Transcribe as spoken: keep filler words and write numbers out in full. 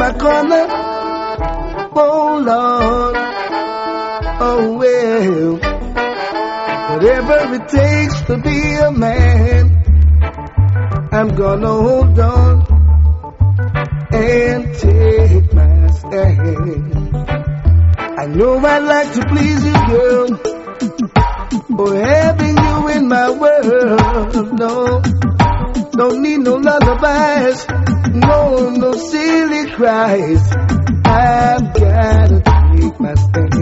my corner. Oh Lord, oh well, whatever it takes to be a man, I'm gonna hold on and take my stand. I know I'd like to please you, girl, for having you in my world. No, don't need no lullabies, no, no silly cries. I've gotta take my stand.